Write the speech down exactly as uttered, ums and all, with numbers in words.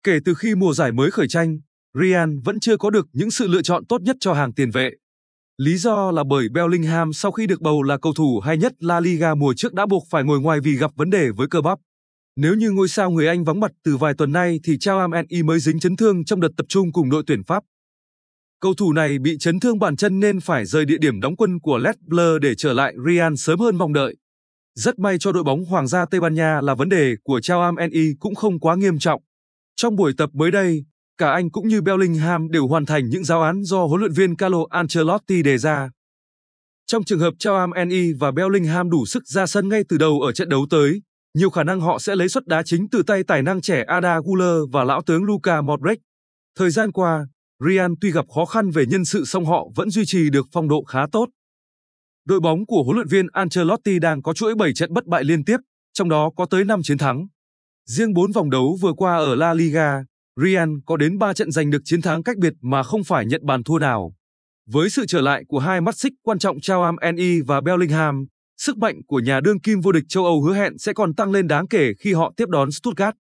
Kể từ khi mùa giải mới khởi tranh, Real vẫn chưa có được những sự lựa chọn tốt nhất cho hàng tiền vệ. Lý do là bởi Bellingham sau khi được bầu là cầu thủ hay nhất La Liga mùa trước đã buộc phải ngồi ngoài vì gặp vấn đề với cơ bắp. Nếu như ngôi sao người Anh vắng mặt từ vài tuần nay thì Tchouaméni mới dính chấn thương trong đợt tập trung cùng đội tuyển Pháp. Cầu thủ này bị chấn thương bàn chân nên phải rời địa điểm đóng quân của Les Bleus để trở lại Real sớm hơn mong đợi. Rất may cho đội bóng Hoàng gia Tây Ban Nha là vấn đề của Tchouaméni cũng không quá nghiêm trọng. Trong buổi tập mới đây, cả anh cũng như Bellingham đều hoàn thành những giáo án do huấn luyện viên Carlo Ancelotti đề ra. Trong trường hợp Tchouaméni và Bellingham đủ sức ra sân ngay từ đầu ở trận đấu tới, nhiều khả năng họ sẽ lấy suất đá chính từ tay tài năng trẻ Arda Güler và lão tướng Luka Modric. Thời gian qua, Real tuy gặp khó khăn về nhân sự song họ vẫn duy trì được phong độ khá tốt. Đội bóng của huấn luyện viên Ancelotti đang có chuỗi bảy trận bất bại liên tiếp, trong đó có tới năm chiến thắng. Riêng bốn vòng đấu vừa qua ở La Liga, Real có đến ba trận giành được chiến thắng cách biệt mà không phải nhận bàn thua nào. Với sự trở lại của hai mắt xích quan trọng Tchouaméni và Bellingham, sức mạnh của nhà đương kim vô địch châu Âu hứa hẹn sẽ còn tăng lên đáng kể khi họ tiếp đón Stuttgart.